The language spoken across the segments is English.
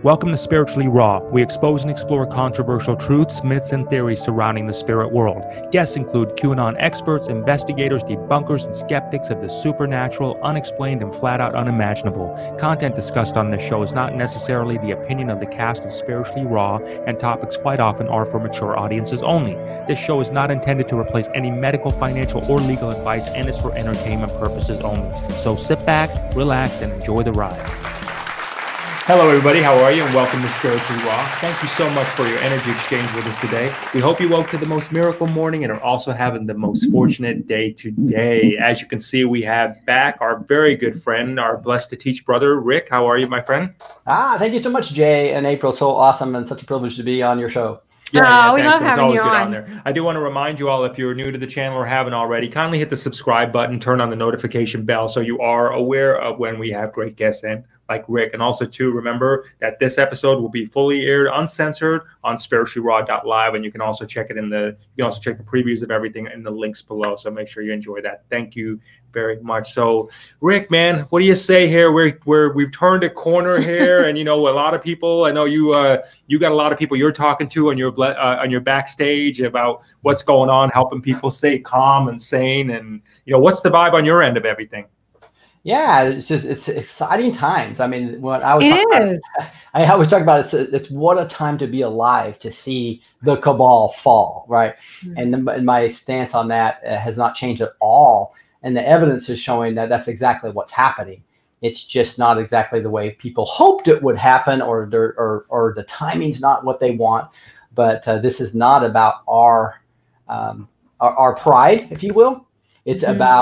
Welcome to Spiritually Raw. We expose and explore controversial truths, myths, and theories surrounding the spirit world. Guests include QAnon experts, investigators, debunkers, and skeptics of the supernatural, unexplained, and flat-out unimaginable. Content discussed on this show is not necessarily the opinion of the cast of Spiritually Raw, and topics quite often are for mature audiences only. This show is not intended to replace any medical, financial, or legal advice and is for entertainment purposes only. So sit back, relax, and enjoy the ride. Hello, everybody. How are you? And welcome to Spiritually Raw. Thank you so much for your energy exchange with us today. We hope you woke to the most miracle morning and are also having the most fortunate day today. As you can see, we have back our very good friend, our blessed to teach brother, Rick. How are you, my friend? Thank you so much, Jay and April. So awesome and such a privilege to be on your show. Yeah, we love having you on there. I do want to remind you all, if you're new to the channel or haven't already, kindly hit the subscribe button, turn on the notification bell so you are aware of when we have great guests in, like Rick. And also, too, remember that this episode will be fully aired, uncensored on spirituallyraw.live, and you can also check it you can also check the previews of everything in the links below. So make sure you enjoy that. Thank you very much. So, Rick, man, what do you say here? We've turned a corner here, and a lot of people. I know you got a lot of people you're talking to on your backstage about what's going on, helping people stay calm and sane, and what's the vibe on your end of everything? Yeah, it's exciting times. I mean, what I always talk about it's what a time to be alive to see the cabal fall, right? Mm-hmm. And my stance on that has not changed at all. And the evidence is showing that that's exactly what's happening. It's just not exactly the way people hoped it would happen, or the timing's not what they want. But this is not about our pride, if you will. It's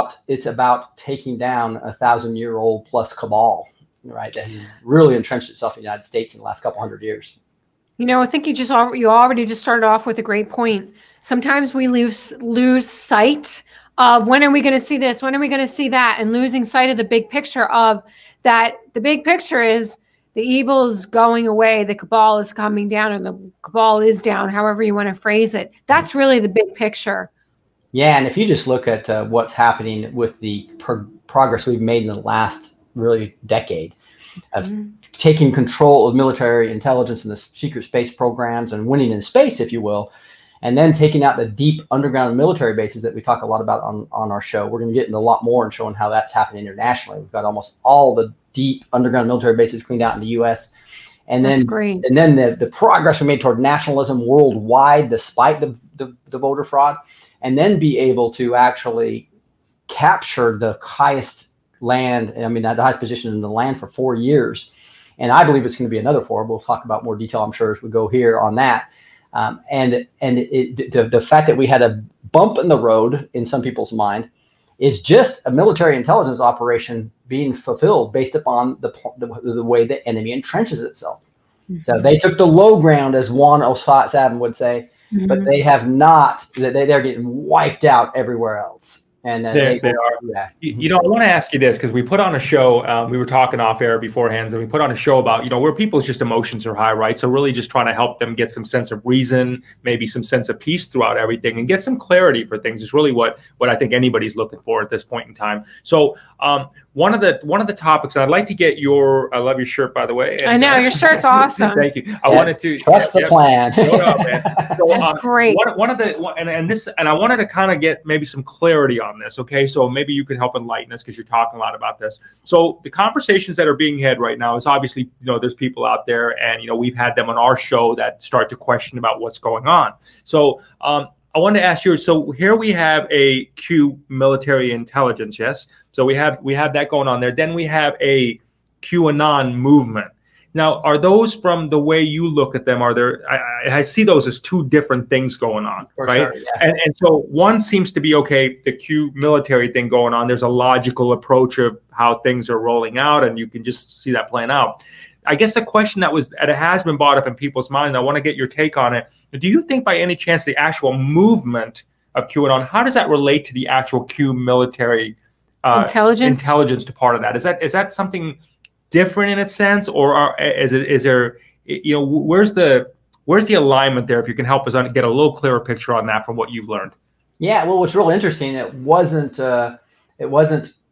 about taking down 1,000-year-old plus cabal, right? That has really entrenched itself in the United States in the last couple hundred years. I think you already just started off with a great point. Sometimes we lose sight of when are we going to see this, when are we going to see that, and losing sight of the big picture of that. The big picture is the evil's going away, the cabal is coming down, or the cabal is down, however you want to phrase it. That's really the big picture. Yeah, and if you just look at what's happening with the progress we've made in the last really decade of taking control of military intelligence and the secret space programs and winning in space, if you will, and then taking out the deep underground military bases that we talk a lot about on our show. We're going to get into a lot more and showing how that's happening internationally. We've got almost all the deep underground military bases cleaned out in the U.S. And then, and then the progress we made toward nationalism worldwide, despite the voter fraud. And then be able to actually capture the highest land, the highest position in the land for 4 years. And I believe it's going to be another 4. We'll talk about more detail, I'm sure, as we go here on that. The fact that we had a bump in the road in some people's mind is just a military intelligence operation being fulfilled based upon the way the enemy entrenches itself. Mm-hmm. So they took the low ground, as Juan Osat would say. Mm-hmm. But they have not. They're getting wiped out everywhere else, and they are. Yeah. I want to ask you this because we put on a show. We were talking off air beforehand, and we put on a show about where people's just emotions are high, right? So really, just trying to help them get some sense of reason, maybe some sense of peace throughout everything, and get some clarity for things is really what I think anybody's looking for at this point in time. So one of the topics, and I'd like to get I love your shirt, by the way. And, I know your shirt's awesome. Thank you. I wanted to trust the plan. So, that's great. I wanted to kind of get maybe some clarity on this. Okay, so maybe you could help enlighten us because you're talking a lot about this. So the conversations that are being had right now is obviously there's people out there, and we've had them on our show that start to question about what's going on. So I wanted to ask you. So here we have a Q military intelligence, yes. So we have that going on there. Then we have a QAnon movement. Now, are those, from the way you look at them, are there? I see those as two different things going on, right? Sure, yeah. And so one seems to be the Q military thing going on. There's a logical approach of how things are rolling out, and you can just see that playing out. I guess the question that has been brought up in people's mind, I want to get your take on it. Do you think by any chance the actual movement of QAnon, how does that relate to the actual Q military intelligence to part of that? Is that something different in its sense, or is there where's the alignment there? If you can help us get a little clearer picture on that from what you've learned. Yeah, well, what's really interesting, it wasn't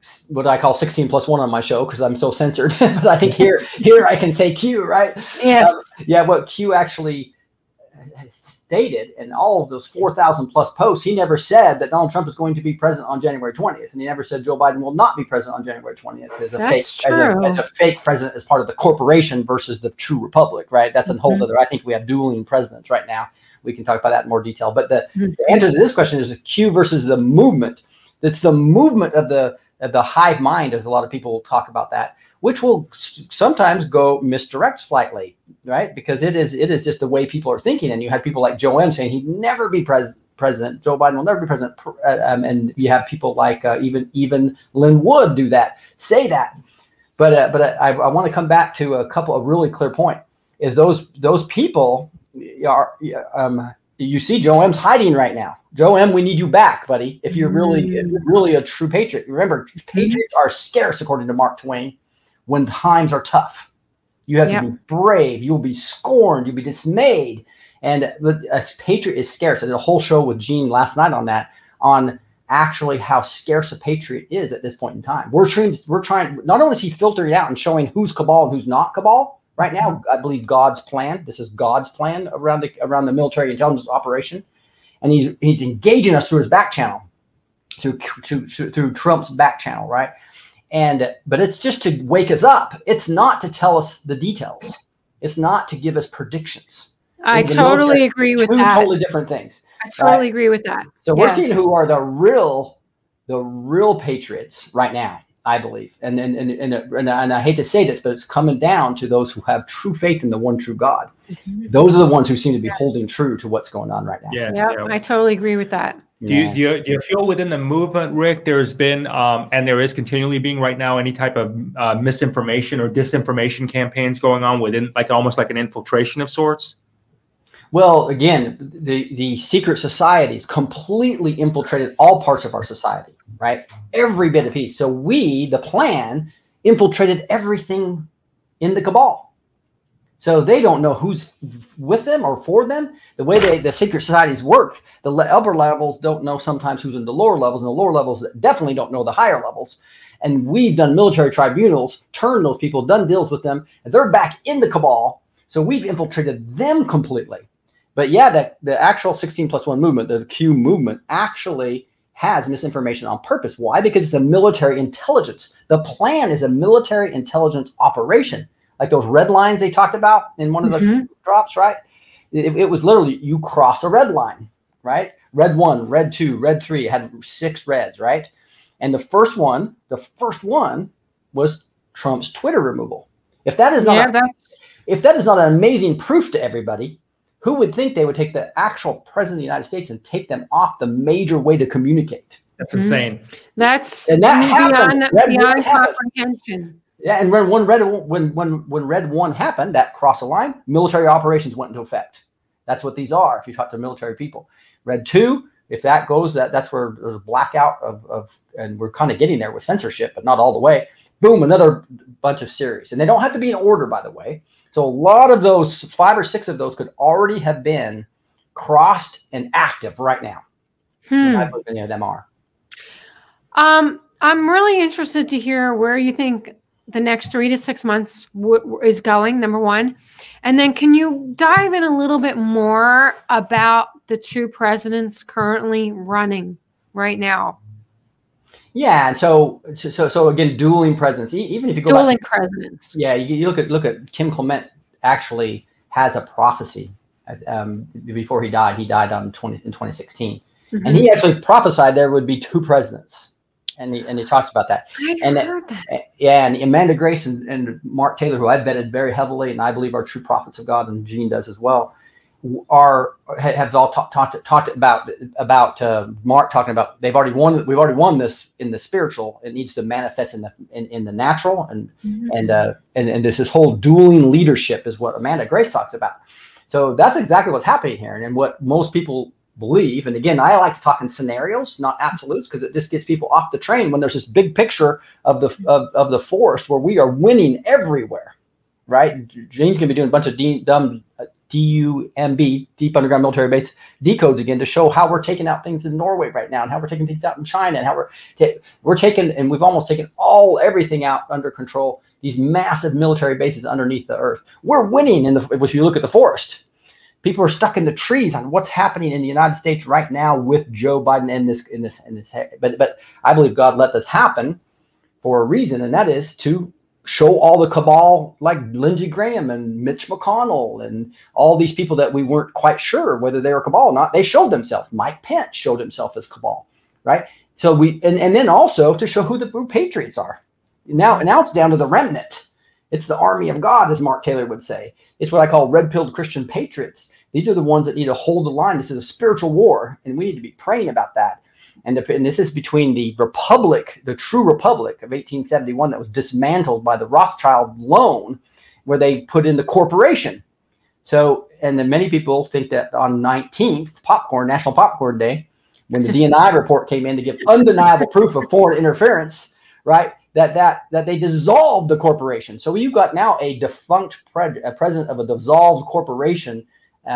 what I call 16+1 on my show because I'm so censored. But I think here I can say Q, right? Yes. What Q actually stated in all of those 4,000 plus posts, he never said that Donald Trump is going to be president on January 20th, and he never said Joe Biden will not be president on January 20th as a fake president, as part of the corporation versus the true republic, right? That's a whole other. I think we have dueling presidents right now. We can talk about that in more detail. But the answer to this question is the Q versus the movement. It's the movement of the hive mind, as a lot of people talk about that, which will sometimes go misdirect slightly, right? Because it is just the way people are thinking. And you had people like Joe M saying he'd never be president. Joe Biden will never be president. And you have people like even Lynn Wood say that. But I want to come back to a couple of really clear point is those people are, you see Joe M's hiding right now. Joe M, we need you back, buddy. If you're really a true patriot. Remember, patriots are scarce, according to Mark Twain, when times are tough. You have to be brave. You'll be scorned. You'll be dismayed. And a patriot is scarce. I did a whole show with Gene last night on that, on actually how scarce a patriot is at this point in time. We're trying. Not only is he filtering out and showing who's cabal and who's not cabal. Right now, I believe God's plan. This is God's plan around the military intelligence operation, and he's engaging us through his back channel, through Trump's back channel, right? But it's just to wake us up. It's not to tell us the details. It's not to give us predictions. I totally agree with that. Two totally different things. I totally agree with that. So we're seeing who are the real patriots right now, I believe. And I hate to say this, but it's coming down to those who have true faith in the one true God. Those are the ones who seem to be holding true to what's going on right now. Yeah, I totally agree with that. Do you feel within the movement, Rick, there's been, and there is continually being right now, any type of misinformation or disinformation campaigns going on within, like almost like an infiltration of sorts? Well, again, the secret societies completely infiltrated all parts of our society, right? Every bit of piece. So the plan, infiltrated everything in the cabal. So they don't know who's with them or for them. The way the secret societies work, the upper levels don't know sometimes who's in the lower levels, and the lower levels definitely don't know the higher levels. And we've done military tribunals, turned those people, done deals with them, and they're back in the cabal. So we've infiltrated them completely. But the actual 16+1 movement, the Q movement, actually has misinformation on purpose. Why? Because it's a military intelligence. The plan is a military intelligence operation. Like those red lines they talked about in one of the drops, right? It was literally, you cross a red line, right? Red 1, red 2, red 3, it had 6 reds, right? And the first one was Trump's Twitter removal. If that is not an amazing proof to everybody, who would think they would take the actual president of the United States and take them off the major way to communicate? That's insane. That's beyond comprehension. Yeah, and when Red 1 happened, that cross a line, military operations went into effect. That's what these are. If you talk to military people, Red 2, if that goes, that's where there's a blackout of, and we're kind of getting there with censorship, but not all the way. Boom, another bunch of series, and they don't have to be in order, by the way. So a lot of those, 5 or 6 of those, could already have been crossed and active right now. I believe many of them are. I'm really interested to hear where you think the next 3 to 6 months is going, number one. And then can you dive in a little bit more about the 2 presidents currently running right now? Yeah, and so again, dueling presidents. Even if you go dueling presidents. Yeah, you look at Kim Clement. Actually, has a prophecy. Before he died in 2016, and he actually prophesied there would be 2 presidents, and he talks about that. I heard that. Yeah, and Amanda Grace and Mark Taylor, who I've vetted very heavily, and I believe are true prophets of God, and Gene does as well, have all talked about Mark talking about we've already won this in the spiritual. It needs to manifest in the natural, and there's this whole dueling leadership is what Amanda Grace talks about. So that's exactly what's happening here, and what most people believe. And again, I like to talk in scenarios, not absolutes, because it just gets people off the train when there's this big picture of the forest where we are winning everywhere. Right? Gene's gonna be doing a bunch of dumb DUMB, Deep Underground Military Base, decodes again to show how we're taking out things in Norway right now, and how we're taking things out in China, and how we're taking, and we've almost taken everything out under control. These massive military bases underneath the earth. We're winning if you look at the forest. People are stuck in the trees on what's happening in the United States right now with Joe Biden in this. But I believe God let this happen for a reason, and that is to show all the cabal like Lindsey Graham and Mitch McConnell and all these people that we weren't quite sure whether they were cabal or not. They showed themselves. Mike Pence showed himself as cabal, right? So and then also to show who the patriots are. Now it's down to the remnant. It's the army of God, as Mark Taylor would say. It's what I call red-pilled Christian patriots. These are the ones that need to hold the line. This is a spiritual war, and we need to be praying about that. And this is between the republic, the true republic of 1871 that was dismantled by the Rothschild loan, where they put in the corporation. So, and then many people think that on 19th, National Popcorn Day, when the DNI report came in to give undeniable proof of foreign interference, right, that they dissolved the corporation. So you've got now a defunct president of a dissolved corporation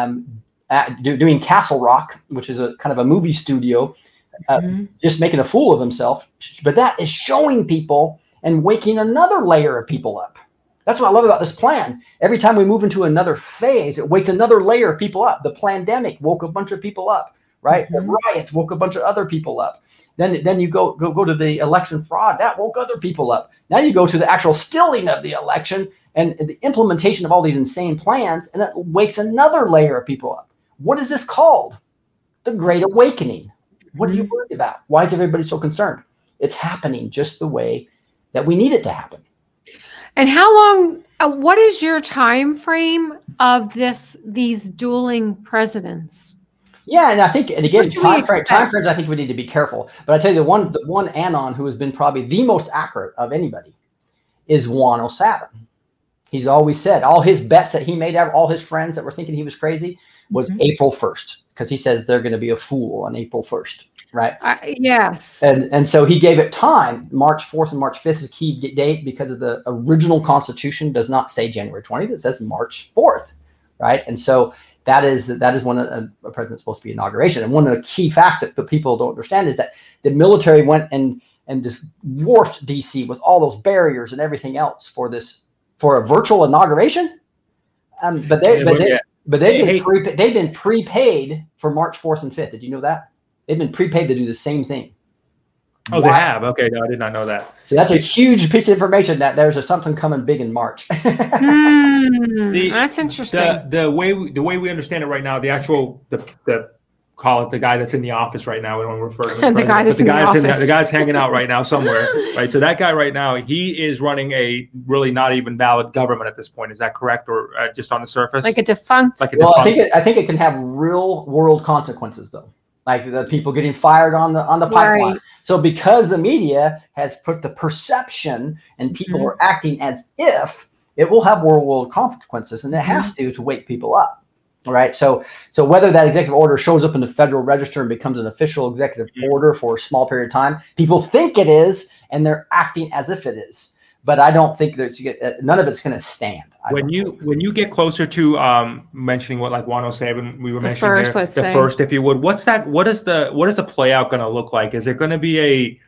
doing Castle Rock, which is a kind of a movie studio, just making a fool of himself. But that is showing people and waking another layer of people up. That's what I love about this plan. Every time we move into another phase, it wakes another layer of people up. The pandemic woke a bunch of people up, right? The riots woke a bunch of other people up. Then you go to the election fraud. That woke other people up. Now you go to the actual stilling of the election and the implementation of all these insane plans, and it wakes another layer of people up. What is this called? The Great Awakening. What are you worried about? Why is everybody so concerned? It's happening just the way that we need it to happen. And how long? What is your time frame of these dueling presidents? Yeah, and I think, and again, time frames, I think we need to be careful. But I tell you, the one anon who has been probably the most accurate of anybody is Juan O'Savin. He's always said all his bets that he made out, all his friends that were thinking he was crazy, was April 1st, because he says they're going to be a fool on April 1st, right? Yes. And so he gave it time. March 4th and March 5th is a key date because of the original Constitution does not say January 20th. It says March 4th, right? And so that is when a president's supposed to be inauguration. And one of the key facts that people don't understand is that the military went and just dwarfed DC with all those barriers and everything else for a virtual inauguration. But they've been prepaid for March 4th and 5th. Did you know that? They've been prepaid to do the same thing. Oh, they have? Okay, no, I did not know that. So that's a huge piece of information that there's something coming big in March. That's interesting. The way we understand it right now, the call it the guy that's in the office right now. We don't refer to him. The guy that's in the office. The guy's hanging out right now somewhere, right? So that guy right now, he is running a really not even valid government at this point. Is that correct, or just on the surface? Like a defunct? I think it can have real world consequences, though. Like the people getting fired on the pipeline. Right. So because the media has put the perception and people are acting as if, it will have world consequences, and it has to wake people up. All right. So whether that executive order shows up in the Federal Register and becomes an official executive order for a small period of time, people think it is, and they're acting as if it is. But I don't think that none of it's going to stand. When you get closer to mentioning what like 107 we were mentioning the first, if you would, what is the play out going to look like? Is it going to be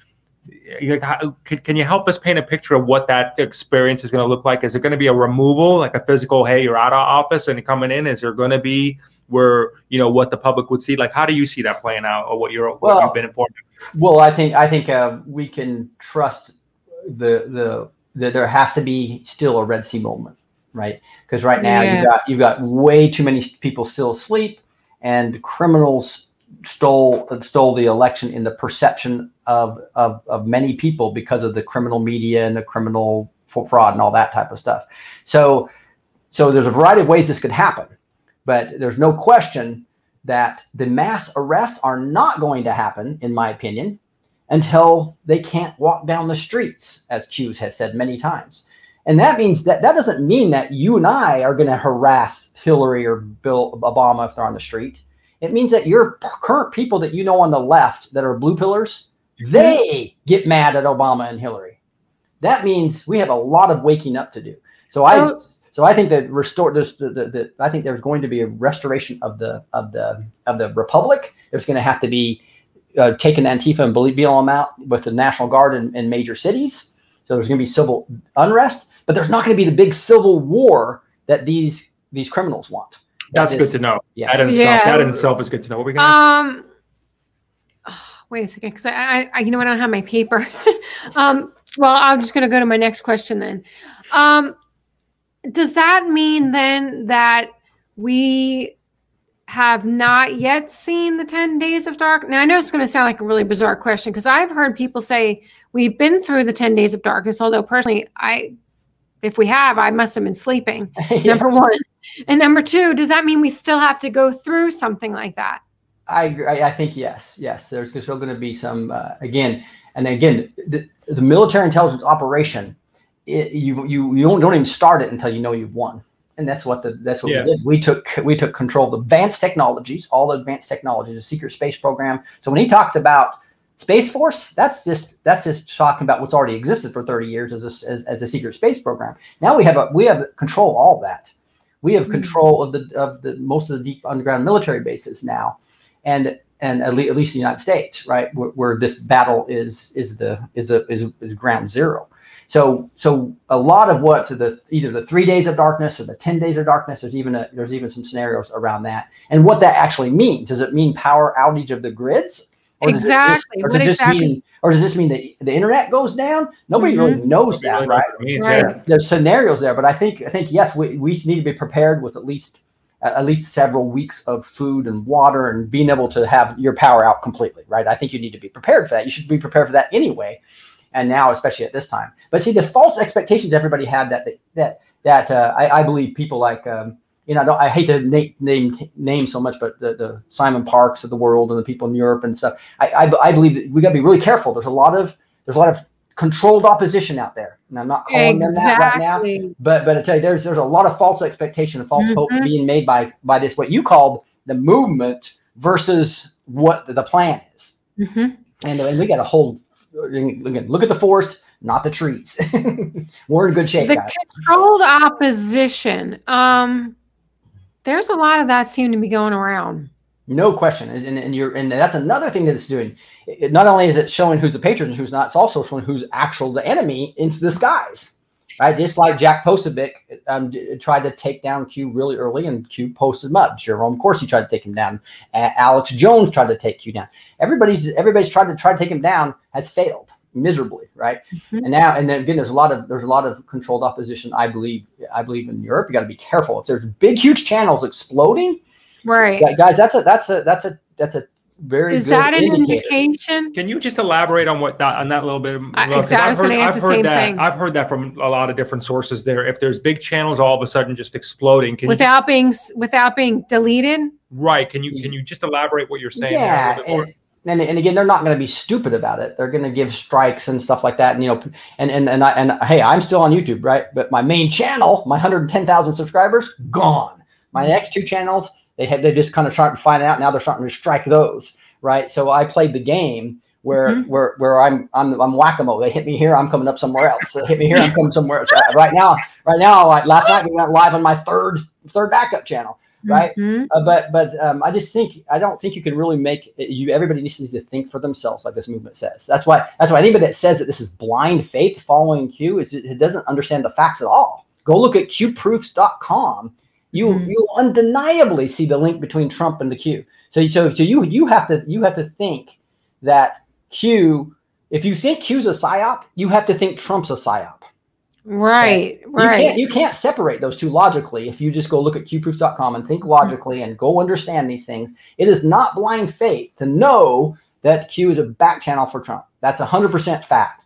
can you help us paint a picture of what that experience is going to look like? Is it going to be a removal, like a physical, hey, you're out of office and coming in? Is there going to be where, what the public would see? Like, how do you see that playing out, or what you've been informed of? Well, I think we can trust that there has to be still a Red Sea moment, right? Because right now you've got way too many people still asleep, and criminals stole the election in the perception of many people because of the criminal media and the criminal fraud and all that type of stuff. So there's a variety of ways this could happen, but there's no question that the mass arrests are not going to happen, in my opinion, until they can't walk down the streets, as Hughes has said many times. And that means that doesn't mean that you and I are going to harass Hillary or Bill Obama if they're on the street. It means that your current people that you know on the left that are blue pillars, they get mad at Obama and Hillary. That means we have a lot of waking up to do. So So I think that restore this. I think there's going to be a restoration of the republic. There's going to have to be taking Antifa and BLM out with the National Guard in major cities. So there's going to be civil unrest, but there's not going to be the big civil war that these criminals want. That's good to know. Yeah. That in itself is good to know. What we got? Wait a second, because I you know, I don't have my paper. Well, I'm just going to go to my next question then. Does that mean then that we have not yet seen the 10 days of dark? Now, I know it's going to sound like a really bizarre question, because I've heard people say we've been through the 10 days of darkness, although personally, if we have, I must have been sleeping, Yes. number one. And number two, does that mean we still have to go through something like that? I agree. I think yes. There's still going to be some again, the military intelligence operation. You don't even start it until you know you've won, and that's what we did. We took control of advanced technologies, all the advanced technologies, the secret space program. So when he talks about Space Force, that's just talking about what's already existed for 30 years as a secret space program. Now we have control of all that. We have control of the most of the deep underground military bases now. And at least the United States, right, where this battle is ground zero. So a lot of what either the 3 days of darkness or the 10 days of darkness, there's even some scenarios around that, and what that actually means. Does it mean power outage of the grids? Or Exactly. Does this mean the internet goes down? Nobody really knows that, right? Right. There's scenarios there, but I think yes, we need to be prepared with at least several weeks of food and water and being able to have your power out completely, right? I think you need to be prepared for that. You should be prepared for that anyway, and now especially at this time. But see, the false expectations everybody had that I believe people like I hate to name names so much, but the Simon Parks of the world and the people in Europe and stuff. I believe that we got to be really careful. There's a lot of controlled opposition out there, and I'm not calling them that right now. But I tell you, there's a lot of false expectation and false hope being made by this what you called the movement versus what the plan is. And we got to hold. Look at the forest, not the trees. We're in good shape. The guys. controlled opposition. There's a lot of that seem to be going around. No question, and that's another thing that it's doing. Not only is it showing who's the patriot and who's not, it's also showing who's actual the enemy into the skies, right? Just like Jack Posobiec tried to take down Q really early, and Q posted mud. Jerome Corsi tried to take him down. Alex Jones tried to take Q down. Everybody's tried to take him down has failed miserably, right? And then again, there's a lot of controlled opposition. I believe in Europe. You got to be careful if there's big, huge channels exploding. Right, guys. That's a very is good that an indicator. indication? Can you just elaborate on that a little bit? Exactly. I was going to ask the same thing. I've heard that from a lot of different sources. There, if there's big channels all of a sudden just exploding, without being deleted. Right? Can you just elaborate what you're saying? Yeah, there a little bit more? and again, they're not going to be stupid about it. They're going to give strikes and stuff like that. And hey, I'm still on YouTube, right? But my main channel, my 110,000 subscribers, gone. My next two channels, they just kind of starting to find out. Now they're starting to strike those, right? So I played the game where I'm whack-a-mole. They hit me here, I'm coming up somewhere else. They hit me here, I'm coming somewhere else. Right now, like last night we went live on my third backup channel, right? I don't think you can really make it. Everybody needs to think for themselves, like this movement says. That's why anybody that says that this is blind faith following Q it doesn't understand the facts at all. Go look at qproofs.com. You'll undeniably see the link between Trump and the Q. So you have to think that Q. If you think Q's a psyop, you have to think Trump's a psyop. Right. You can't separate those two logically. If you just go look at qproofs.com and think logically and go understand these things, it is not blind faith to know that Q is a back channel for Trump. That's 100% fact.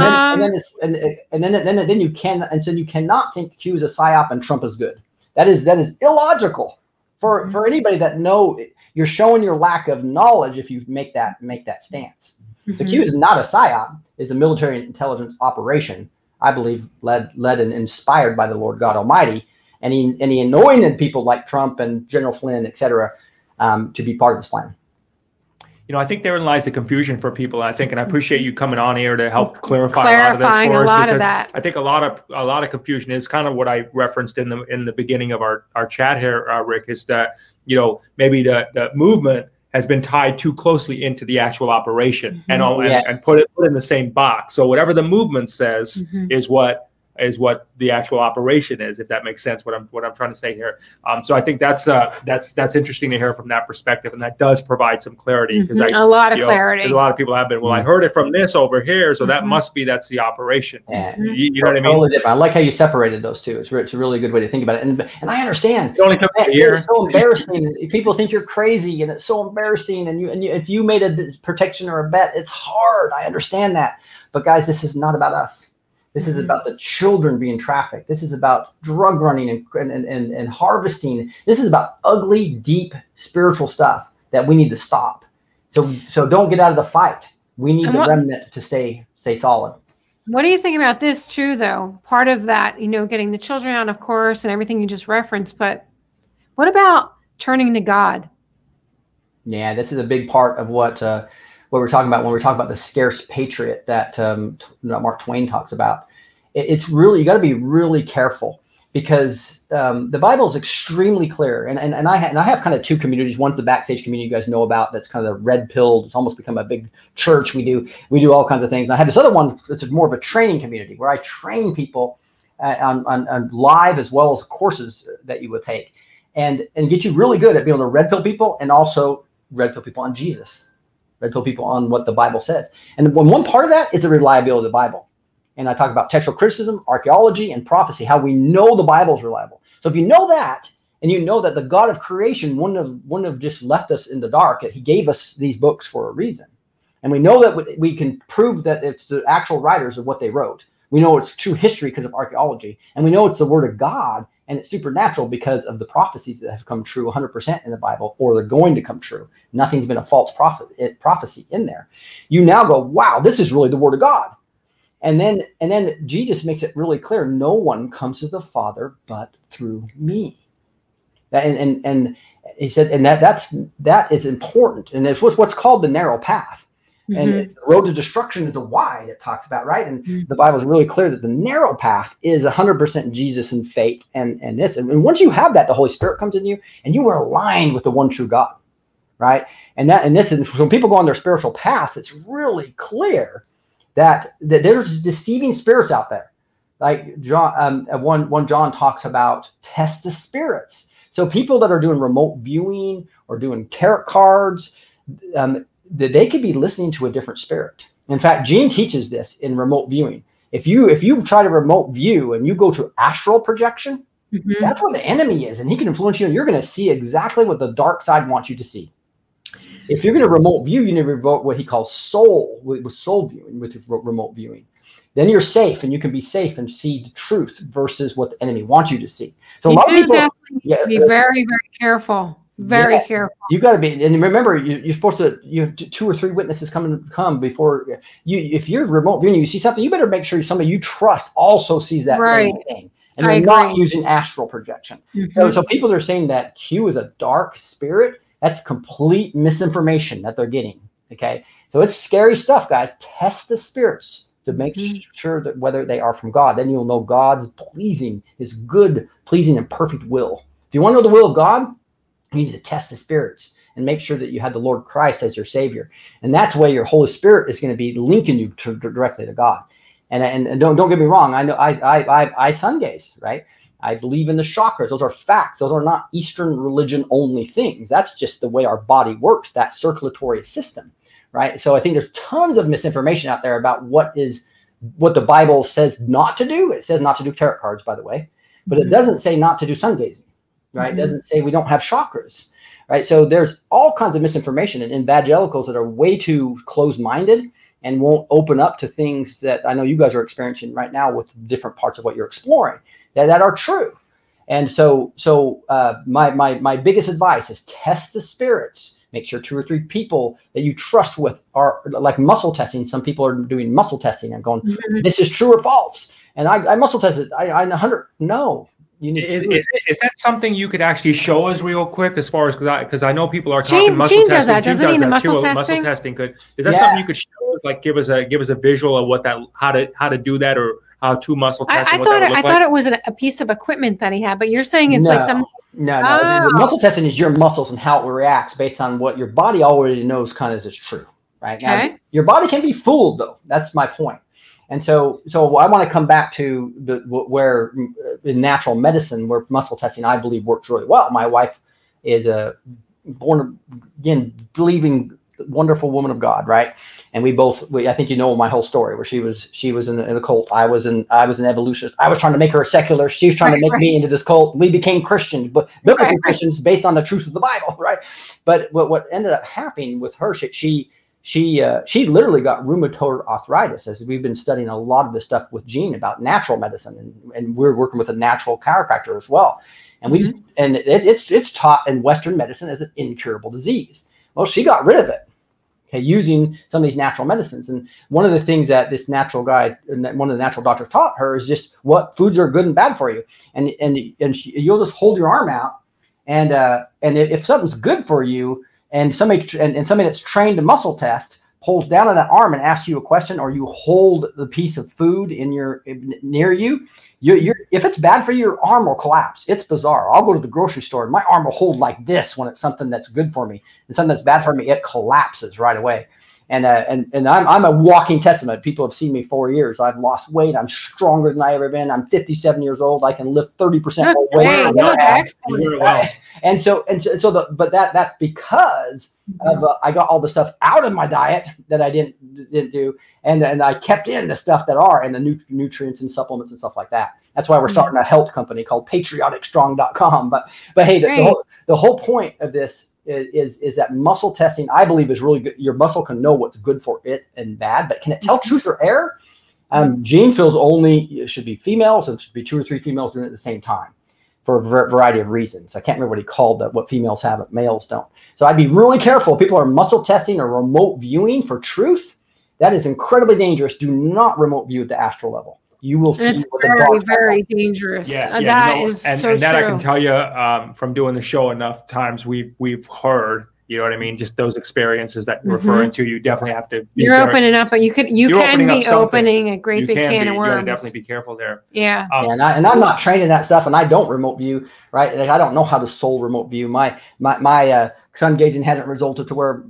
Then you cannot think Q is a psyop and Trump is good. That is illogical for anybody that you're showing your lack of knowledge if you make that stance. So Q is not a psyop; it's a military intelligence operation. I believe led and inspired by the Lord God Almighty, and he anointed people like Trump and General Flynn, etc., to be part of this plan. I think therein lies the confusion for people. I think, and I appreciate you coming on here to help clarify Clarifying a lot of this for us, a lot of because that. I think a lot of confusion is kind of what I referenced in the beginning of our chat here, Rick, is that maybe the movement has been tied too closely into the actual operation and put it in the same box. So whatever the movement says is what the actual operation is, if that makes sense. What I'm trying to say here. So I think that's interesting to hear from that perspective, and that does provide some clarity, because a lot of clarity. A lot of people have been, I heard it from this over here, so that's the operation. Yeah. You know what I mean? Totally different. I like how you separated those two. It's a really good way to think about it, and I understand. It only took a year. It's so embarrassing. People think you're crazy, and it's so embarrassing. And you, if you made a protection or a bet, it's hard. I understand that, but guys, this is not about us. This is about the children being trafficked. This is about drug running and harvesting. This is about ugly, deep spiritual stuff that we need to stop. So don't get out of the fight. We need the remnant to stay solid. What do you think about this too, though? Part of that, getting the children out, of course, and everything you just referenced. But what about turning to God? Yeah, this is a big part of what we're talking about when we're talking about the scarce patriot that Mark Twain talks about. It's really, you got to be really careful, because the Bible is extremely clear. And I have kind of two communities. One's the Backstage community you guys know about. That's kind of the red pilled. It's almost become a big church. We do all kinds of things. And I have this other one that's more of a training community where I train people on live as well as courses that you would take, and get you really good at being able to red pill people, and also red pill people on Jesus. I tell people on what the Bible says. And one part of that is the reliability of the Bible. And I talk about textual criticism, archaeology, and prophecy, how we know the Bible is reliable. So if you know that, and you know that the God of creation wouldn't have just left us in the dark, he gave us these books for a reason. And we know that we can prove that it's the actual writers of what they wrote. We know it's true history because of archaeology. And we know it's the word of God, and it's supernatural because of the prophecies that have come true 100% in the Bible, or they're going to come true. Nothing's been a false prophecy in there. You now go, wow, this is really the word of God. And then Jesus makes it really clear, no one comes to the Father but through me. And he said, and that is important. And it's what's called the narrow path. And the road to destruction is the wide, it talks about, right? And the Bible is really clear that the narrow path is 100% Jesus and faith and this. And once you have that, the Holy Spirit comes in you, and you are aligned with the one true God, right? And when people go on their spiritual path, it's really clear that there's deceiving spirits out there. Like John talks about, test the spirits. So people that are doing remote viewing or doing tarot cards, they could be listening to a different spirit. In fact, Gene teaches this in remote viewing. If you try to remote view and you go to astral projection, that's where the enemy is, and he can influence you, and you're going to see exactly what the dark side wants you to see. If you're going to remote view, you need to remote what he calls soul, with soul viewing, with remote viewing. Then you're safe, and you can be safe and see the truth versus what the enemy wants you to see. So a lot of people be very, very careful. Very careful. You got to be, and remember, you're supposed to. You have 2 or 3 witnesses come before you. If you're remote viewing, you see something, you better make sure somebody you trust also sees that same thing, and they're not using astral projection. So people that are saying that Q is a dark spirit, that's complete misinformation that they're getting. Okay, so it's scary stuff, guys. Test the spirits to make sure that whether they are from God. Then you'll know God's pleasing, His good, pleasing, and perfect will. If you want to know the will of God, you need to test the spirits and make sure that you have the Lord Christ as your Savior. And that's where your Holy Spirit is going to be linking you directly to God. And don't get me wrong. I know I sun gaze, right? I believe in the chakras. Those are facts. Those are not Eastern religion only things. That's just the way our body works, that circulatory system, right? So I think there's tons of misinformation out there about what the Bible says not to do. It says not to do tarot cards, by the way, but it doesn't say not to do sun gazing. Right? It doesn't say we don't have chakras, right? So there's all kinds of misinformation and evangelicals that are way too closed-minded and won't open up to things that I know you guys are experiencing right now with different parts of what you're exploring that are true. And so my biggest advice is test the spirits. Make sure 2 or 3 people that you trust with are like muscle testing. Some people are doing muscle testing and going, this is true or false. And I muscle tested. I 100. No. Is that something you could actually show us real quick, as far as because I know people are talking Gene muscle does testing. that, doesn't he? The muscle Muscle testing. Is that something you could show us? Like give us a visual of what that how to do that, or how to muscle test? I thought it was a piece of equipment that he had, but you're saying it's like some. No. The muscle testing is your muscles and how it reacts based on what your body already knows kind of is true, right? Okay. Now, your body can be fooled, though. That's my point. And so I want to come back to where in natural medicine, where muscle testing, I believe, works really well. My wife is a born again believing wonderful woman of God, right? And I think you know my whole story, where she was in a cult. I was an evolutionist. I was trying to make her a secular. She was trying to make me into this cult. We became Christians, but biblical Christians based on the truth of the Bible, right? But what ended up happening with her, she literally got rheumatoid arthritis, as we've been studying a lot of this stuff with Gene about natural medicine, and we're working with a natural chiropractor as well. And it's taught in Western medicine as an incurable disease. Well, she got rid of it, using some of these natural medicines. And one of the things that this natural guy, one of the natural doctors taught her, is just what foods are good and bad for you. And you'll just hold your arm out, and if something's good for you, and somebody that's trained to muscle test pulls down on that arm and asks you a question, or you hold the piece of food near you, if it's bad for you, your arm will collapse. It's bizarre. I'll go to the grocery store and my arm will hold like this when it's something that's good for me, and something that's bad for me, it collapses right away. And I'm a walking testament. People have seen me 4 years. I've lost weight. I'm stronger than I ever been. I'm 57 years old. I can lift 30% more weight. But that's because of I got all the stuff out of my diet that I didn't do, and I kept in the stuff that are, and the nutrients and supplements and stuff like that. That's why we're starting a health company called patrioticstrong.com. But hey, the whole point of this is that muscle testing, I believe, is really good. Your muscle can know what's good for it and bad, but can it tell truth or error? Gene feels it should be females, and it should be 2 or 3 females doing it at the same time for a variety of reasons. I can't remember what he called that, what females have, but males don't. So I'd be really careful. People are muscle testing or remote viewing for truth. That is incredibly dangerous. Do not remote view at the astral level. You will see. It's very, very dangerous. That is so true. And that I can tell you from doing the show enough times, we've heard, you know what I mean? Just those experiences that you're referring to, you definitely have to be opening up, but you can be opening a great big can of worms. You gotta definitely be careful there. Yeah. And I'm not trained in that stuff, and I don't remote view, right? Like, I don't know how to soul remote view. My sun gazing hasn't resulted to where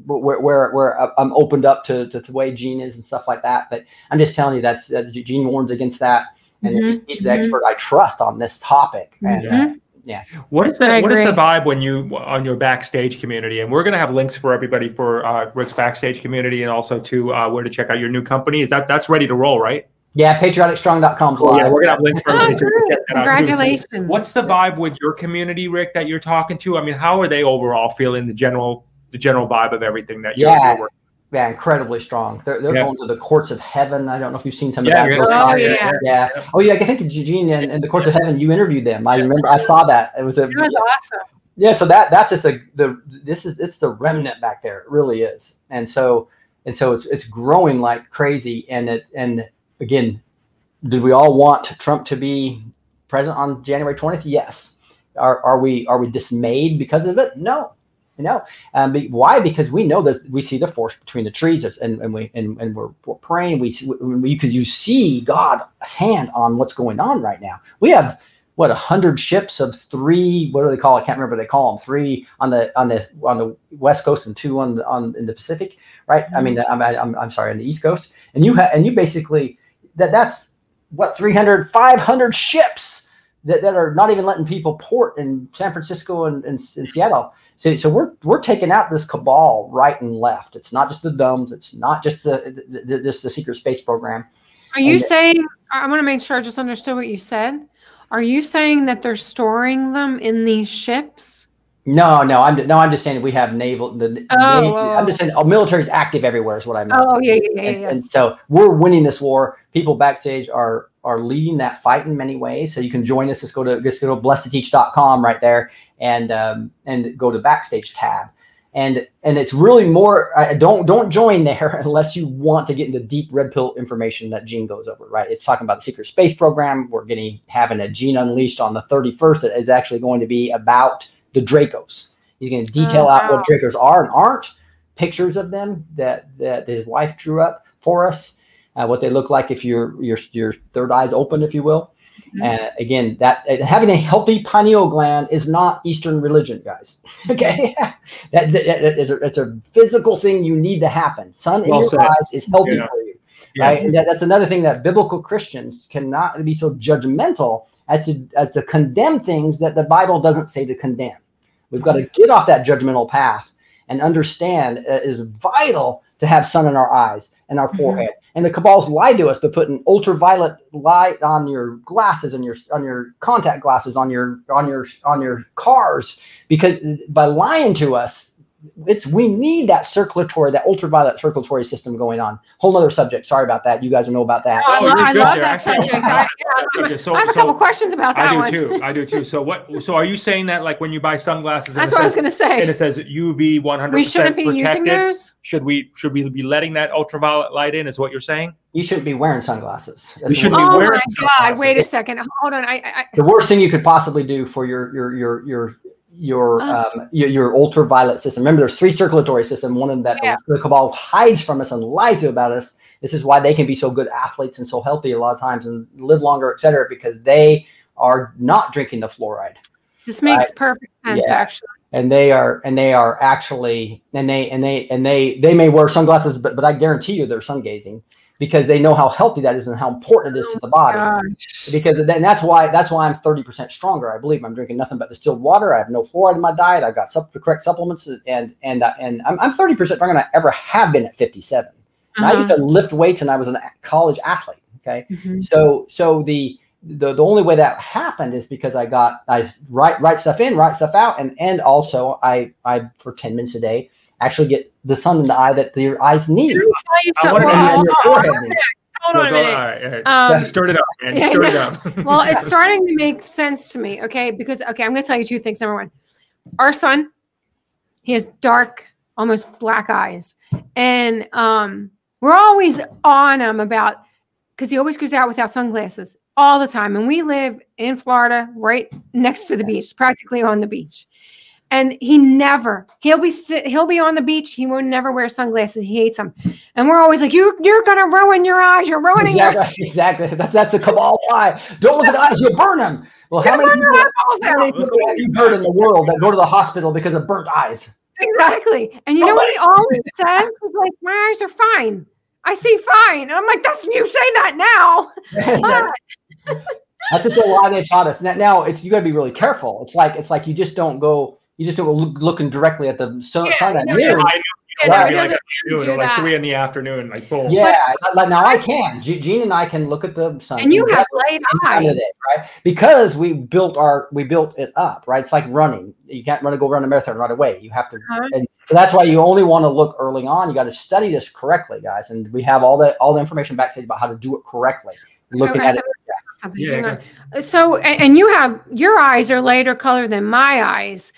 I'm opened up to the way Gene is and stuff like that. But I'm just telling you that Gene warns against that, and he's the expert I trust on this topic. And yeah. What is the vibe when you on your backstage community? And we're going to have links for everybody for Rick's backstage community, and also to where to check out your new company. That's ready to roll, right? Yeah, patrioticstrong.com. Cool. Yeah, we're gonna have links for everybody. Congratulations. What's the vibe with your community, Rick, that you're talking to? I mean, how are they overall feeling, the general vibe of everything that you're working? Yeah, incredibly strong. They're going to the courts of heaven. I don't know if you've seen some of that. Yeah. Oh yeah, I think Gene and the courts of heaven, you interviewed them. I remember I saw that. It was awesome. Yeah, so that's just it's the remnant back there. It really is. And so it's growing like crazy. And again, did we all want Trump to be president on January 20th? Yes. Are we dismayed because of it? No. Why? Because we know that we see the force between the trees, and we're praying. You see God's hand on what's going on right now. We have 100 ships of 3. What do they call it? I can't remember. They call them 3 on the West Coast and 2 in the Pacific, right? I mean, I'm sorry, on the East Coast, and you basically that's 500 ships that are not even letting people port in San Francisco and Seattle. So we're taking out this cabal right and left. It's not just the dumbs. It's not just the secret space program. Are you saying? I want to make sure I just understood what you said. Are you saying that they're storing them in these ships? No. I'm just saying we have naval. I'm just saying military is active everywhere. Is what I meant. Oh yeah. And so we're winning this war. People backstage are leading that fight in many ways. So you can join us. Just go to blessedtoteach.com right there and go to backstage tab. And it's really more, don't join there unless you want to get into deep red pill information that Gene goes over, right? It's talking about the secret space program. We're having a Gene Unleashed on the 31st that is actually going to be about the Dracos. He's going to detail out what Dracos are and aren't, pictures of them that his wife drew up for us, what they look like if your third eye's open, if you will. Again, that having a healthy pineal gland is not Eastern religion, guys. Okay, it's a physical thing you need to happen. Sun in your eyes is healthy for you, right? And that's another thing that biblical Christians cannot be so judgmental as to condemn things that the Bible doesn't say to condemn. We've got to get off that judgmental path and understand it is vital to have sun in our eyes and our forehead. And the cabals lied to us by putting ultraviolet light on your glasses and on your contact glasses on your cars, because by lying to us, we need that ultraviolet circulatory system going on. Whole other subject. Sorry about that. You guys know about that. I love that subject. I have a couple questions about that one. I do too. So are you saying that like when you buy sunglasses, that's what I was going to say, and it says UV 100%, we shouldn't be using those? Should we be letting that ultraviolet light in? Is what you're saying? You shouldn't be wearing sunglasses. We shouldn't be wearing sunglasses. Oh my God! Wait a second. Hold on. The worst thing you could possibly do for your ultraviolet system. Remember, there's 3 circulatory systems. One of them that the cabal hides from us and lies to about us. This is why they can be so good athletes and so healthy a lot of times and live longer, et cetera, because they are not drinking the fluoride. This makes perfect sense, actually. And they are actually, and they may wear sunglasses, but I guarantee you they're sun gazing, because they know how healthy that is and how important it is to the body. Because that's why I'm 30% stronger. I believe I'm drinking nothing but distilled water. I have no fluoride in my diet. I've got the correct supplements, and I'm 30% stronger than I ever have been at 57. I used to lift weights, and I was a college athlete. Okay, so the only way that happened is because I write stuff in, write stuff out, and also I for 10 minutes a day actually get the sun in the eye that your eyes need. Hold on a minute. All right. You stirred it up, man. You stirred it up. Well, it's starting to make sense to me, okay? Because, I'm going to tell you 2 things. Number one, our son, he has dark, almost black eyes. And we're always on him because he always goes out without sunglasses all the time. And we live in Florida, right next to the beach, practically on the beach. And he'll be on the beach. He will never wear sunglasses. He hates them. And we're always like, you're going to ruin your eyes. You're ruining your eyes. Exactly. That's the cabal lie. Don't look at the eyes. You'll burn them. Well, how many people have you heard in the world that go to the hospital because of burnt eyes? Exactly. And you know what he always says? He's like, my eyes are fine. I see fine. And I'm like, you say that now. That's just a lie they taught us. Now you got to be really careful. It's like you just don't go. You just don't looking directly at the sun at noon. Like 3 in the afternoon, like boom. Yeah, now I can. Gene and I can look at the sun. And you have light eyes, right? Because we built it up, right? It's like running. You can't go run a marathon right away. You have to, and so that's why you only want to look early on. You got to study this correctly, guys. And we have all the information backstage about how to do it correctly. Looking at it. Hang on. So, and your eyes are lighter color than my eyes.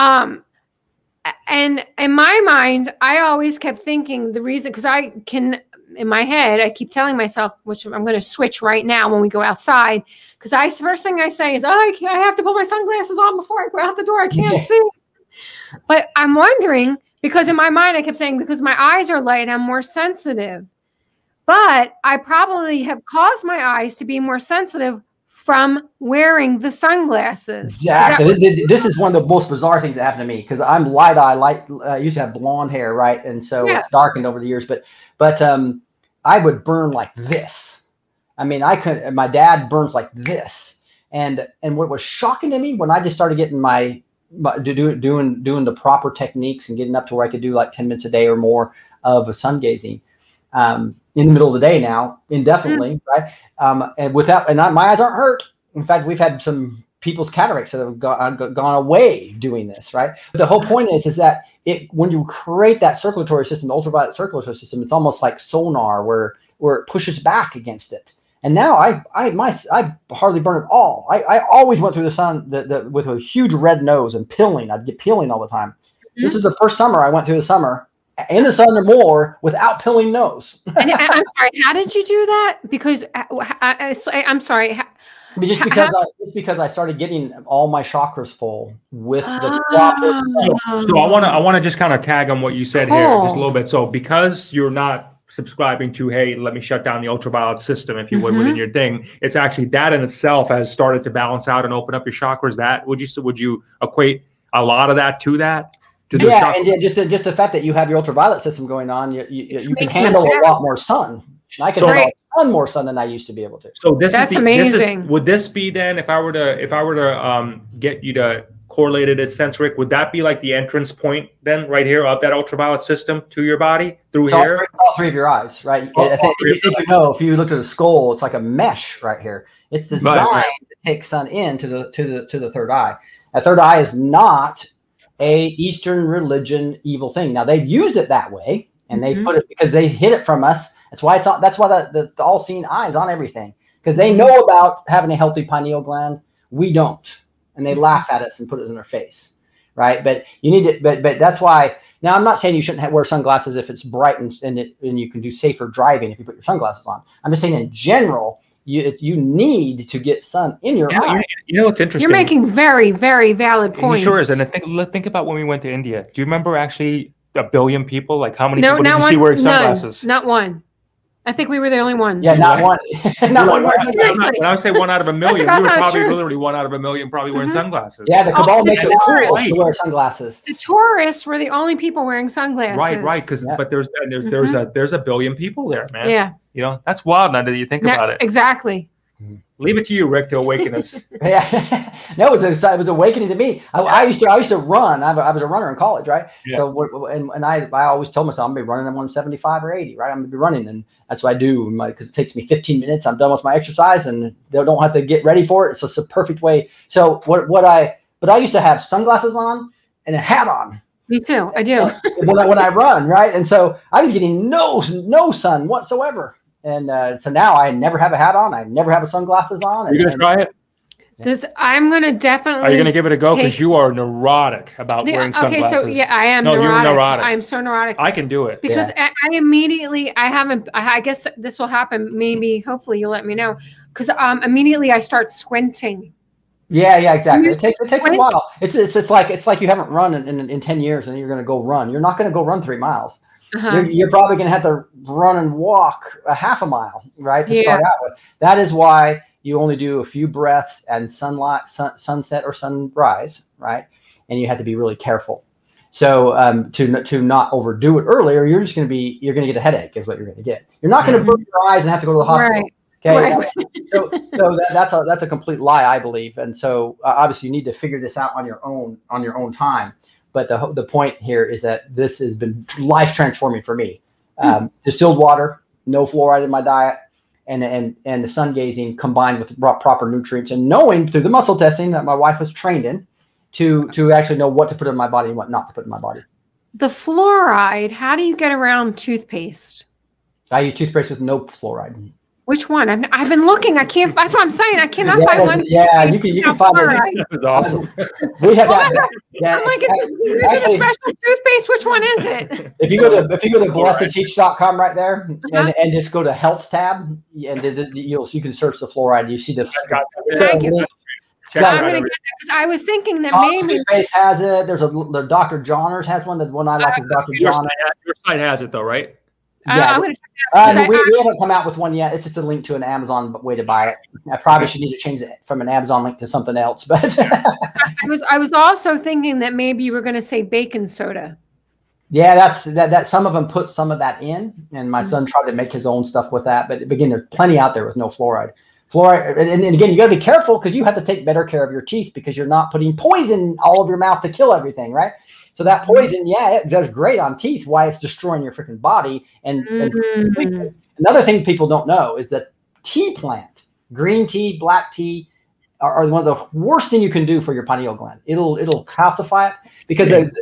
And in my mind, I always kept thinking the reason, because in my head, I keep telling myself, which I'm going to switch right now when we go outside, because first thing I say is, I have to put my sunglasses on before I go out the door. I can't see. But I'm wondering, because in my mind, I kept saying, because my eyes are light, I'm more sensitive. But I probably have caused my eyes to be more sensitive from wearing the sunglasses. Exactly. This is one of the most bizarre things that happened to me, because I'm light eye. I used to have blonde hair, right? And so it's darkened over the years. But I would burn like this. I mean, my dad burns like this. And what was shocking to me when I just started getting doing the proper techniques and getting up to where I could do like 10 minutes a day or more of sun gazing. In the middle of the day now, indefinitely, right? And my eyes aren't hurt. In fact, we've had some people's cataracts that have gone away doing this, right? But the whole point is that when you create that circulatory system, the ultraviolet circulatory system, it's almost like sonar where it pushes back against it. And now I hardly burn at all. I always went through the sun with a huge red nose and peeling. I'd get peeling all the time. This is the first summer I went through the summer in the sun or more without pilling nose. And I'm sorry. How did you do that? Because I'm sorry. Just because I started getting all my chakras full with the proper. So I want to just kind of tag on what you said here just a little bit. So because you're not subscribing to, hey, let me shut down the ultraviolet system, if you would, within your thing, it's actually that in itself has started to balance out and open up your chakras. That would you equate a lot of that to that? Yeah, and just the fact that you have your ultraviolet system going on, you can handle a lot more sun. I can handle a ton more sun than I used to be able to. So that's amazing. Would this be then, if I were to get you to correlate it in sense, Rick, would that be like the entrance point then, right here, of that ultraviolet system to your body through here? All three of your eyes, right? If you look at the skull, it's like a mesh right here. It's designed to take sun in to the third eye. That third eye is not a Eastern religion evil thing. Now they've used it that way, and they put it because they hid it from us. That's why the all-seeing eye is on everything, because they know about having a healthy pineal gland. We don't, and they laugh at us and put it in their face, right? But you need to. But that's why. Now I'm not saying you shouldn't wear sunglasses if it's bright and you can do safer driving if you put your sunglasses on. I'm just saying in general, you need to get sun in your eye. You know what's interesting? You're making very, very valid points. He sure is. And think about when we went to India. Do you remember actually 1 billion people? Like how many people did you see wearing sunglasses? Not one. I think we were the only ones. Yeah, not one. Not one. When I would say 1 out of 1 million, we were probably literally 1 out of 1 million probably wearing sunglasses. Yeah, the cabal makes it cool to wear sunglasses. The tourists were the only people wearing sunglasses. Right. But there's 1 billion people there, man. Yeah. You know, that's wild now that you think about it. Exactly. Leave it to you, Rick, to awaken us. Yeah, no, it was awakening to me. I used to run. I was a runner in college, right? Yeah. So and I always told myself I'm gonna be running at 175 or 80, right? I'm gonna be running, and that's what I do because it takes me 15 minutes. I'm done with my exercise, and they don't have to get ready for it. So it's a perfect way. So I used to have sunglasses on and a hat on. Me too. I do. when I run, right? And so I was getting no sun whatsoever. And so now I never have a hat on. I never have sunglasses on. Are you going to try it? I'm going to definitely. Are you going to give it a go? Because you are neurotic about wearing sunglasses. Okay, so yeah, I am. No, neurotic. you're neurotic. I'm so neurotic. I can do it because I immediately. I guess this will happen. Maybe, hopefully, you'll let me know. Because immediately I start squinting. Yeah, exactly. It takes a while. It's like you haven't run in 10 years, and you're going to go run. You're not going to go run 3 miles. You're probably going to have to run and walk a half a mile, right, to start out with. That is why you only do a few breaths and sunset or sunrise, right? And you have to be really careful. So to not overdo it earlier, you're going to get a headache is what you're going to get. You're not going to burn your eyes and have to go to the hospital. Right. Okay. Right. So that's a complete lie, I believe. And so obviously you need to figure this out on your own time. But the point here is that this has been life transforming for me. Distilled water, no fluoride in my diet, and the sun gazing combined with proper nutrients, and knowing through the muscle testing that my wife was trained in to actually know what to put in my body and what not to put in my body. The fluoride. How do you get around toothpaste? I use toothpaste with no fluoride. Which one? I've been looking. I can't. That's what I'm saying. I cannot find one. Yeah, you can find it. That was awesome. We have I'm like, is it a special toothpaste? Which one is it? If you go to blessedteach.com right there and just go to health tab, and you can search the fluoride. You see the. Thank you. I'm going to get that because I was thinking that maybe toothpaste has it. The Dr. Johners has one. The one I like is Dr. Johners. Your site has it though, right? Yeah, I'm going to check it out. We haven't come out with one yet. It's just a link to an Amazon way to buy it. I probably should need to change it from an Amazon link to something else. But I was also thinking that maybe you were going to say baking soda. Yeah, that. Some of them put some of that in, and my son tried to make his own stuff with that. But again, there's plenty out there with no fluoride. Fluoride, and again, you got to be careful because you have to take better care of your teeth because you're not putting poison all over your mouth to kill everything, right? So that poison, it does great on teeth. Why it's destroying your freaking body. And another thing people don't know is that tea plant, green tea, black tea, are one of the worst thing you can do for your pineal gland. It'll calcify it because in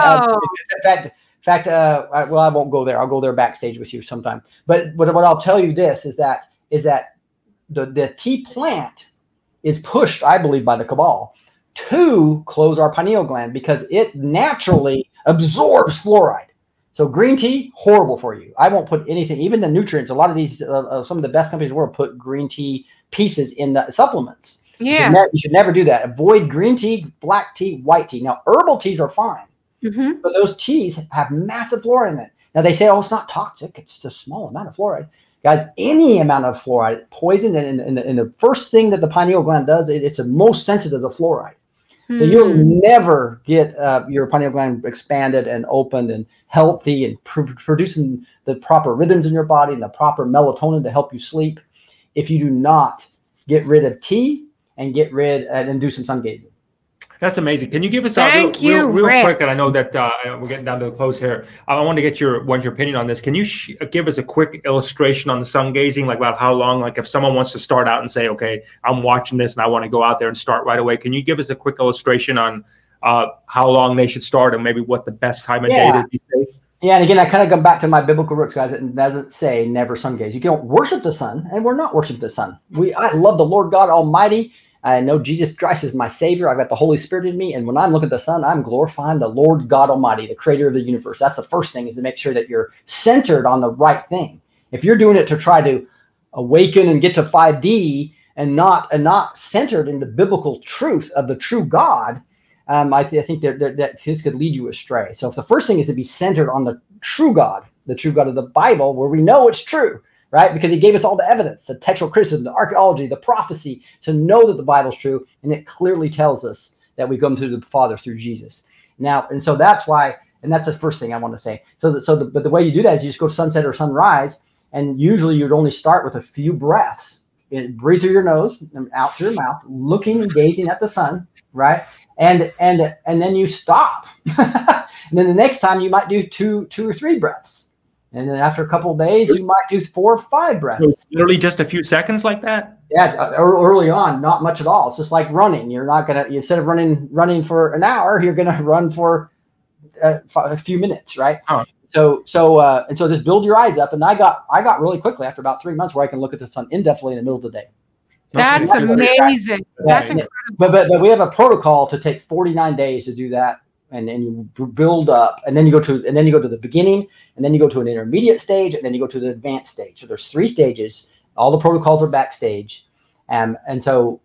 fact, well, I won't go there. I'll go there backstage with you sometime. But what I'll tell you this is that the tea plant is pushed, I believe, by the cabal to close our pineal gland because it naturally absorbs fluoride. So green tea, horrible for you. I won't put anything, even the nutrients. A lot of these, some of the best companies in the world put green tea pieces in the supplements. Yeah. You should never do that. Avoid green tea, black tea, white tea. Now, herbal teas are fine, but those teas have massive fluoride in it. Now, they say, oh, it's not toxic. It's just a small amount of fluoride. Guys, any amount of fluoride, poison, and the first thing that the pineal gland does, it's the most sensitive to fluoride. So you'll never get your pineal gland expanded and opened and healthy and producing the proper rhythms in your body and the proper melatonin to help you sleep if you do not get rid of tea and get rid and do some sun gazing. That's amazing. Can you give us real quick? And I know that we're getting down to the close here. I want to get your opinion on this. Can you give us a quick illustration on the sun gazing, like about how long? Like if someone wants to start out and say, "Okay, I'm watching this and I want to go out there and start right away," can you give us a quick illustration on how long they should start and maybe what the best time of day is these days? Yeah, and again, I kind of go back to my biblical roots, guys. It doesn't say never sun gaze. You don't worship the sun, and we're not worshiping the sun. I love the Lord God Almighty. I know Jesus Christ is my Savior. I've got the Holy Spirit in me. And when I'm looking at the sun, I'm glorifying the Lord God Almighty, the creator of the universe. That's the first thing, is to make sure that you're centered on the right thing. If you're doing it to try to awaken and get to 5D and not centered in the biblical truth of the true God, I think that this could lead you astray. So if the first thing is to be centered on the true God of the Bible, where we know it's true, right? Because he gave us all the evidence, the textual criticism, the archaeology, the prophecy, to know that the Bible's true. And it clearly tells us that we come through the Father through Jesus. Now, and so that's why, and that's the first thing I want to say. But the way you do that is you just go sunset or sunrise, and usually you'd only start with a few breaths. Breathe through your nose and out through your mouth, looking and gazing at the sun, right? And then you stop. And then the next time you might do two or three breaths. And then after a couple of days, you might do 4 or 5 breaths. So literally just a few seconds like that? Yeah, early on, not much at all. It's just like running. You're not going to, instead of running for an hour, you're going to run for a few minutes, right? Huh. So just build your eyes up. And I got really quickly after about 3 months where I can look at the sun indefinitely in the middle of the day. That's amazing. That's incredible. But we have a protocol to take 49 days to do that. And then you build up, and then you go to the beginning, and then you go to an intermediate stage, and then you go to the advanced stage. So there's 3 stages. All the protocols are backstage, and so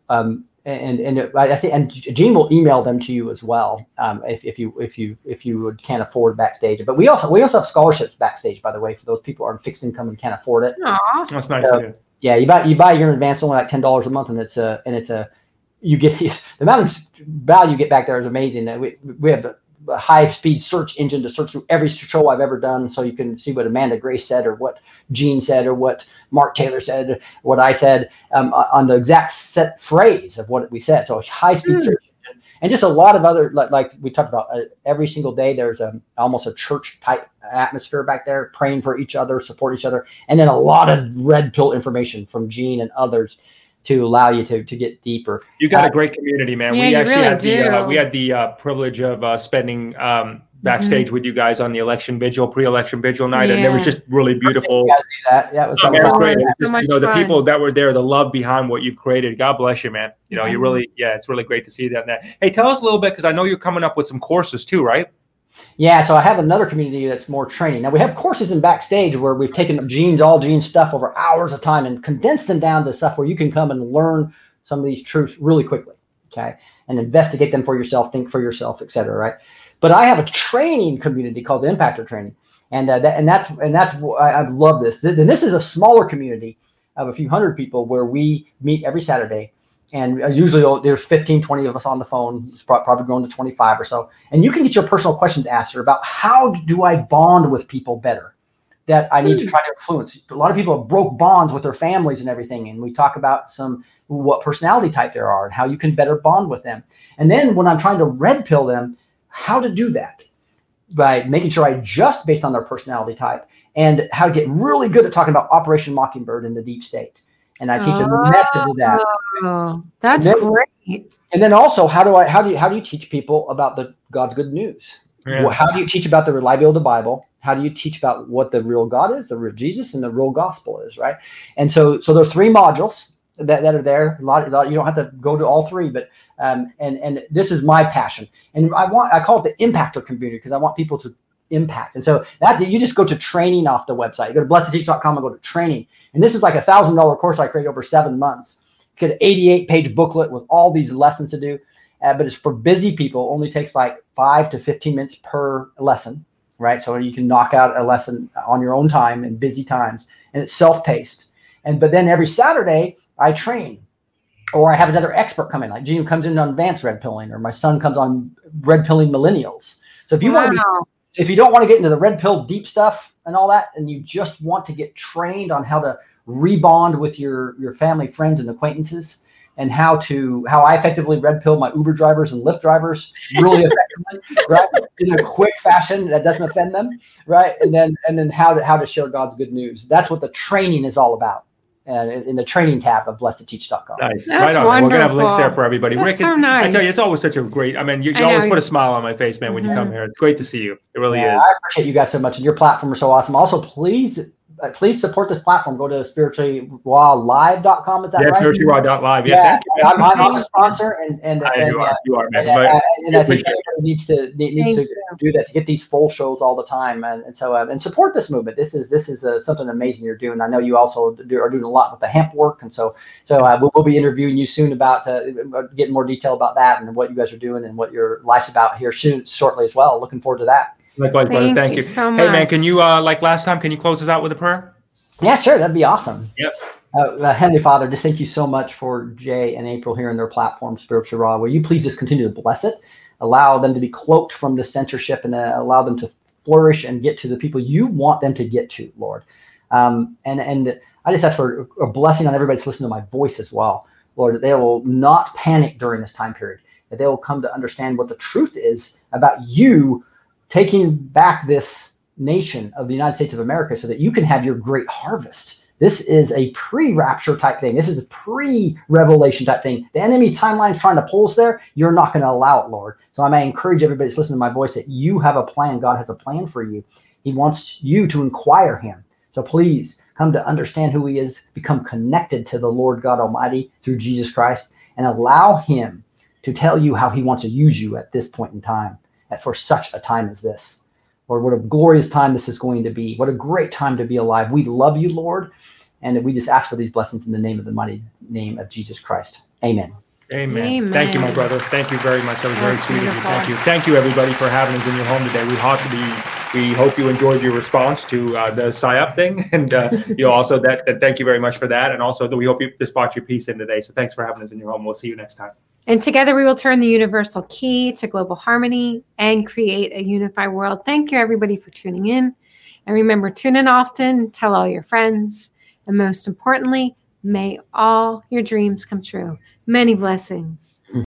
I think, and Gene will email them to you as well, if you can't afford backstage. But we also have scholarships backstage, by the way, for those people who are on fixed income and can't afford it. Aww. That's nice. Yeah, you buy your advance only like $10 a month, and you get the amount of value you get back there is amazing. We have a high-speed search engine to search through every show I've ever done, so you can see what Amanda Grace said, or what Gene said, or what Mark Taylor said, what I said, on the exact set phrase of what we said. So a high-speed search engine, and just a lot of other, like we talked about, every single day there's almost a church-type atmosphere back there, praying for each other, support each other, and then a lot of red pill information from Gene and others to allow you to get deeper. You got a great community, man. Yeah, We actually really had the privilege of spending backstage with you guys on the pre-election vigil night, and it was just really beautiful. You guys see that? Yeah, it was Great. So Just, much the fun. people that were there, the love behind what you've created. God bless you, man. You really, it's really great to see that. Hey, tell us a little bit, because I know you're coming up with some courses too, right? Yeah, so I have another community that's more training. Now, we have courses in backstage where we've taken all Gene's stuff over hours of time and condensed them down to stuff where you can come and learn some of these truths really quickly, okay, and investigate them for yourself, think for yourself, et cetera, right? But I have a training community called the Impactor Training, and I love this. And this is a smaller community of a few hundred people where we meet every Saturday. And usually there's 15, 20 of us on the phone. It's probably going to 25 or so. And you can get your personal questions answered about how do I bond with people better that I need to try to influence. A lot of people have broke bonds with their families and everything. And we talk about what personality type there are and how you can better bond with them. And then when I'm trying to red pill them, how to do that by making sure I adjust based on their personality type, and how to get really good at talking about Operation Mockingbird in the deep state. And I teach them the method of that. Oh, that's great. And then also, how do you teach people about God's good news? Yeah. Well, how do you teach about the reliability of the Bible? How do you teach about what the real God is, the real Jesus, and the real gospel is, right? And so there are 3 modules. that are there. A lot, you don't have to go to all three, but and this is my passion, and I call it the impactor community because I want people to impact. And so that you just go to training off the website. You go to blessed2teach.com and go to training. And this is like $1,000 course I created over 7 months. You get an 88-page booklet with all these lessons to do, but it's for busy people. Only takes like 5 to 15 minutes per lesson, right? So you can knock out a lesson on your own time in busy times, and it's self-paced. But then every Saturday I train, or I have another expert come in. Like Gene comes in on advanced red pilling, or my son comes on red pilling millennials. So if you want to be, if you don't want to get into the red pill deep stuff and all that, and you just want to get trained on how to rebond with your family, friends, and acquaintances, and how I effectively red pill my Uber drivers and Lyft drivers really effectively, right? In a quick fashion that doesn't offend them, right? And then how to share God's good news. That's what the training is all about. In the training tab of blessed2teach.com. Nice. That's right on. wonderful. We're going to have links there for everybody. That's Rick, so nice. I tell you, it's always such a great, I mean, you always put a smile on my face, man, when you come here. It's great to see you. It really is. I appreciate you guys so much, and your platform is so awesome. Also, please support this platform. Go to spirituallyrawlive.com. Is that right? spirituallyraw.live. Yeah, I'm a sponsor, and you are, man. And I think everybody needs to do that to get these full shows all the time, and so and support this movement. This is something amazing you're doing. I know you also are doing a lot with the hemp work, and so we'll be interviewing you soon about getting more detail about that and what you guys are doing and what your life's about here shortly as well. Looking forward to that. Likewise, brother. Thank you so much. Hey, man, can you, like last time, can you close us out with a prayer? Yeah, sure. That'd be awesome. Yep. Heavenly Father, just thank you so much for Jay and April here in their platform, Spiritually Raw. Will you please just continue to bless it, allow them to be cloaked from the censorship, and allow them to flourish and get to the people you want them to get to, Lord. And I just ask for a blessing on everybody that's listening to my voice as well, Lord, that they will not panic during this time period, that they will come to understand what the truth is about you taking back this nation of the United States of America so that you can have your great harvest. This is a pre-rapture type thing. This is a pre-revelation type thing. The enemy timeline is trying to pull us there. You're not going to allow it, Lord. So I may encourage everybody that's listening to my voice that you have a plan. God has a plan for you. He wants you to inquire him. So please come to understand who he is, become connected to the Lord God Almighty through Jesus Christ, and allow him to tell you how he wants to use you at this point in time, for such a time as this. Lord, what a glorious time this is going to be. What a great time to be alive. We love you, Lord, and we just ask for these blessings in the name of the mighty name of Jesus Christ. Amen. Amen. Thank you, my brother. Thank you very much. That was very sweet of you. Thank you. Thank you, everybody, for having us in your home today. We hope you enjoyed your response to the PSYOP thing, and also that thank you very much for that, and also that we hope this brought your peace in today. So thanks for having us in your home. We'll see you next time. And together we will turn the universal key to global harmony and create a unified world. Thank you, everybody, for tuning in. And remember, tune in often, tell all your friends, and most importantly, may all your dreams come true. Many blessings.